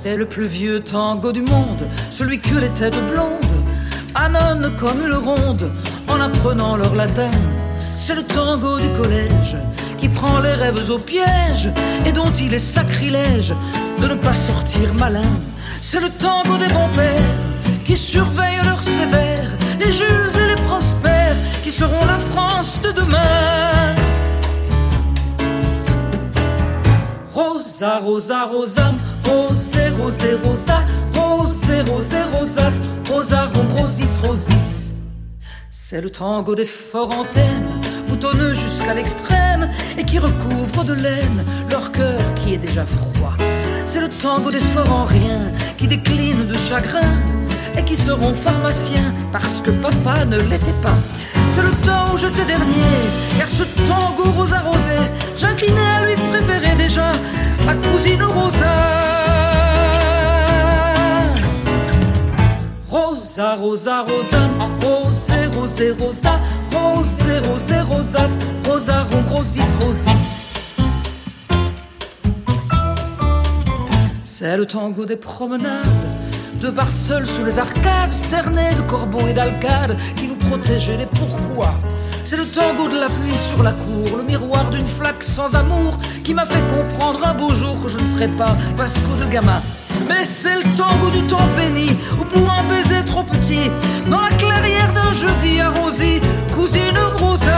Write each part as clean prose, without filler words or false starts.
C'est le plus vieux tango du monde, celui que les têtes blondes annonnent comme une ronde en apprenant leur latin. C'est le tango du collège qui prend les rêves au piège et dont il est sacrilège de ne pas sortir malin. C'est le tango des bons pères qui surveillent leurs sévères, les Jules et les Prospères qui seront la France de demain. Rosa, rosa, rosa, rosé, rosé, rosa, rosé, rosé, rosas, rosa, rom, rosis, rosis. C'est le tango des forts en thème, boutonneux jusqu'à l'extrême et qui recouvre de laine leur cœur qui est déjà froid. C'est le tango des forts en rien qui déclinent de chagrin et qui seront pharmaciens parce que papa ne l'était pas. C'est le temps où j'étais dernier, car ce tango rosa rosé, j'inclinais à lui préférer déjà ma cousine Rosa. Rosa, rosa, rosa, rosé, rosé, rosa, rosé, rosé, rosas, rosa, rom, rosis, rosis. C'est le tango des promenades, de Barceul sous les arcades, cernés de corbeaux et d'alcades qui nous protégeaient les pourquoi. C'est le tango de la pluie sur la cour, le miroir d'une flaque sans amour qui m'a fait comprendre un beau jour que je ne serais pas Vasco de Gama. Mais c'est le tango du temps béni, où pour un baiser trop petit, dans la clairière d'un jeudi arrosé, cousine Rosa.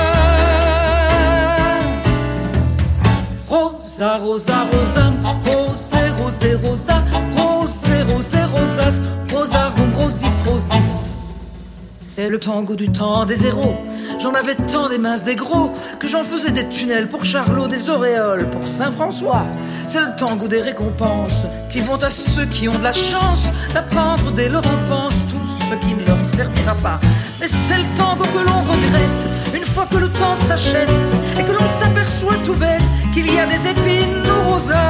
Rosa, rosa, rosa, rosé, rosé, rosa, rosé, rosé, rosas, rosa, rom, rosis, rosis. C'est le tango du temps des héros. J'en avais tant des minces, des gros, que j'en faisais des tunnels pour Charlot, des auréoles pour Saint-François. C'est le tango des récompenses qui vont à ceux qui ont de la chance d'apprendre dès leur enfance tout ce qui ne leur servira pas. Mais c'est le tango que l'on regrette une fois que le temps s'achète et que l'on s'aperçoit tout bête qu'il y a des épines au rosa.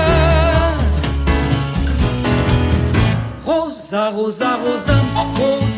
Rosa, rosa, rosa, rosa.